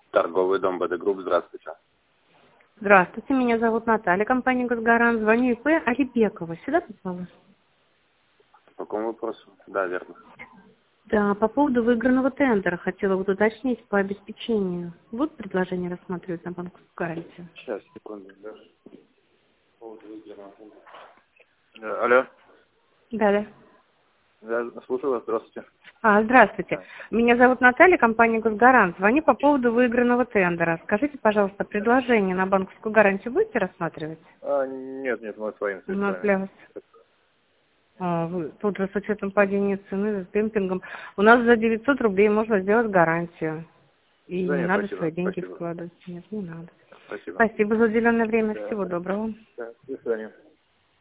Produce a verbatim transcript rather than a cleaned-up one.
Торговый дом БД Групп, здравствуйте. Здравствуйте, меня зовут Наталья, компания «Газгарант». Звоню ИП Алибекова. Сюда попала? По какому вопросу? Да, верно. Да, по поводу выигранного тендера хотела вот уточнить по обеспечению. Будут предложения рассматривать на банковскую гарантию? Сейчас, секунду. Да. Э, Алло. Да, да. Я слушаю вас, здравствуйте. А, здравствуйте. Да. Меня зовут Наталья, компания «Газгарант». Звоню по поводу выигранного тендера. Скажите, пожалуйста, предложение на банковскую гарантию будете рассматривать? А, нет, нет, мы своими У нас средствами. для вас. А, вы, тут же с учетом падения цены, с демпингом. У нас за девятьсот рублей можно сделать гарантию. И Да не нет, надо спасибо, свои деньги спасибо. вкладывать. Нет, не надо. Спасибо. Спасибо за уделенное время. Да, Всего доброго. да, до свидания.